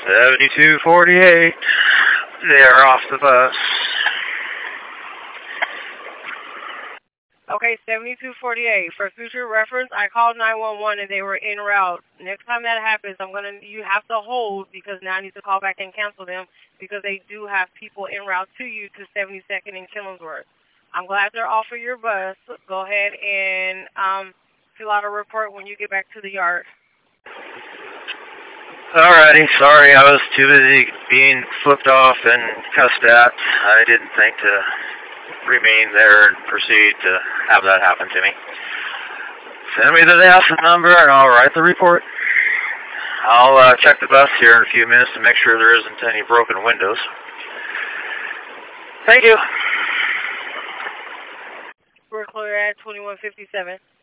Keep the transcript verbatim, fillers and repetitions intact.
seventy-two forty-eight. They're off the bus. Okay, seventy-two forty-eight. For future reference, I called nine one one and they were en route. Next time that happens, I'm gonna. You have to hold because now I need to call back and cancel them because they do have people en route to you to seventy-second and Killingsworth. I'm glad they're off of your bus. Go ahead and um, fill out a report when you get back to the yard. Alrighty, sorry, I was too busy being flipped off and cussed at. I didn't think to remain there and proceed to have that happen to me. Send me the asset number and I'll write the report. I'll uh, check the bus here in a few minutes to make sure there isn't any broken windows. Thank you. We're clear at twenty-one fifty-seven.